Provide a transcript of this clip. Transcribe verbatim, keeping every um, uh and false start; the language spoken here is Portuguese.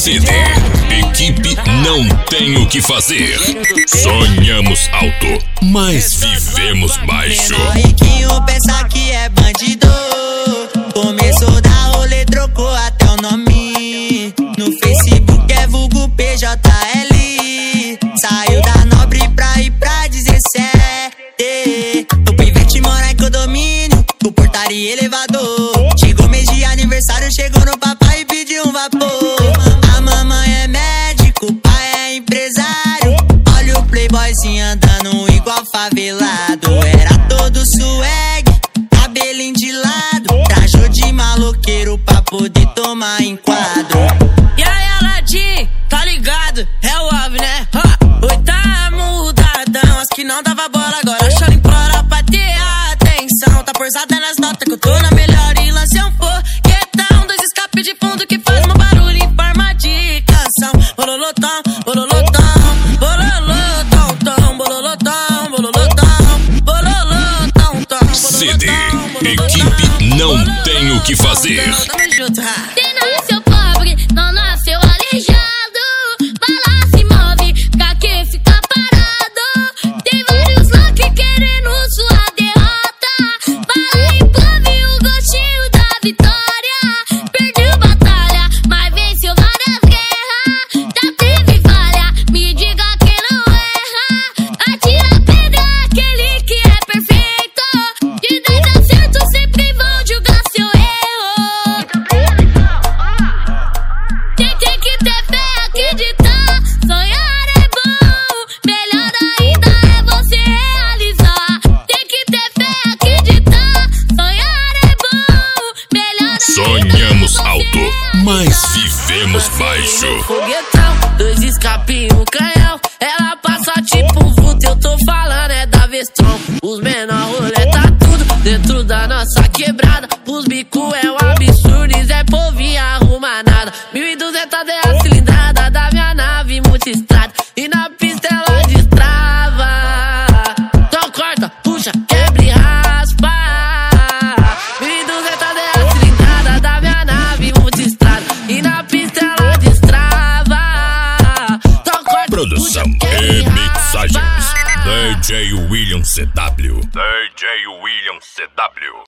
C D. Equipe não tem o que fazer. Sonhamos alto, mas vivemos baixo. Riquinho pensa que é bandido. Começou da rolê, trocou até o nome. No Facebook é vulgo P J L. Saiu da Nobre pra ir pra dezessete. O pivete mora em condomínio, com portaria e elevador. Chegou mês de aniversário, chegou no papai e pediu um vapor. A mamãe é médico, o pai é empresário. Olha o playboyzinho andando igual favelado. Era todo swag, cabelinho de lado. Trajou de maloqueiro pra poder tomar enquadro. E aí, Aladim, tá ligado? É o Ave, né? Ha! Oi, tá mudadão, as que não dava bola agora chora, implora pra ter atenção. Tá porzada nas notas que eu tô na melhor e lancei um foguetão. Dois escapes de fundo que faz um barulho em forma de canção. Bololotão, bololotão, bololotão, tom, bololotão, bololotão, bololotão, tom. C D. Equipe não tem o que fazer. Tamo junto, ha! Quem nasceu pobre, não nasceu aleijado. Vai lá, se move, pra que ficar parado? Tem vários loucos querendo sua derrota. Vai lá e prove o gostinho da vitória. Perdeu batalha, mas venceu várias guerras. Já teve falha, me diga quem não erra. Atira a pedra aquele que é perfeito. De dez acertos sempre vão julgar seu erro. Tem, tem que ter fé, acreditar. Sonhar é bom, melhor ainda é você realizar. Tem que ter fé, acreditar. Sonhar é bom, melhor Sonhamos alto, mas vivemos baixo. Foguetão, dois escapinhos, um canhão. Ela passa tipo um vulto, eu tô falando é da Vestron. Os menor rolê tá tudo dentro da nossa quebrada. Os bico é um absurdo, e Zé Povinho arruma nada. Mil e duzentos é a cilindrada da minha nave multistrada. E na pista ela destrava. Então corta, puxa, quebra e raspa. Mil e duzentos é a cilindrada da minha nave multistrada. E na pista ela destrava. Então corta, Produção puxa, quebra e e raspa. mixagens D J William C W. D J William C W.